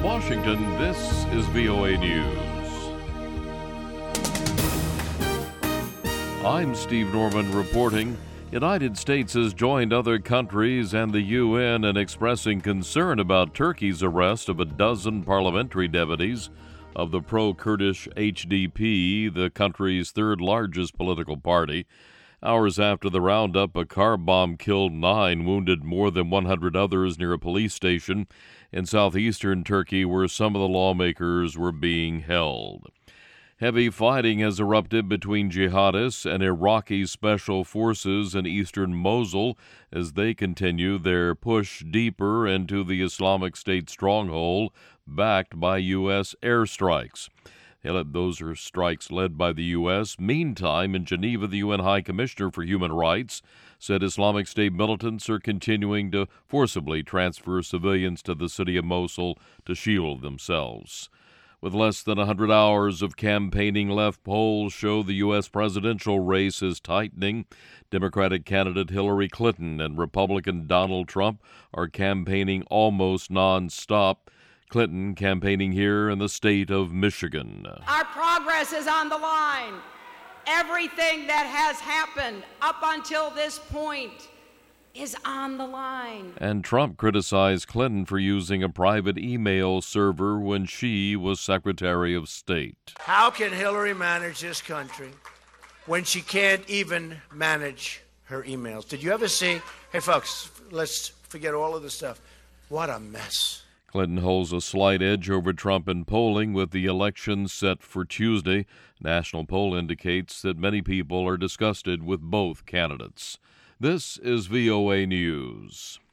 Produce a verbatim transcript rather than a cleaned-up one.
Washington, this is V O A News. I'm Steve Norman reporting. United States has joined other countries and the U N in expressing concern about Turkey's arrest of a dozen parliamentary deputies of the pro-Kurdish H D P, the country's third largest political party. Hours after the roundup, a car bomb killed nine, wounded more than one hundred others near a police station in southeastern Turkey where some of the lawmakers were being held. Heavy fighting has erupted between jihadists and Iraqi special forces in eastern Mosul as they continue their push deeper into the Islamic State stronghold, backed by U S airstrikes. Those are strikes led by the U S. Meantime, in Geneva, the U N High Commissioner for Human Rights said Islamic State militants are continuing to forcibly transfer civilians to the city of Mosul to shield themselves. With less than one hundred hours of campaigning left, polls show the U S presidential race is tightening. Democratic candidate Hillary Clinton and Republican Donald Trump are campaigning almost nonstop. Clinton campaigning here in the state of Michigan. Our progress is on the line. Everything that has happened up until this point is on the line. And Trump criticized Clinton for using a private email server when she was Secretary of State. How can Hillary manage this country when she can't even manage her emails? Did you ever see, hey folks, let's forget all of this stuff. What a mess. Clinton holds a slight edge over Trump in polling with the election set for Tuesday. National poll indicates that many people are disgusted with both candidates. This is V O A News.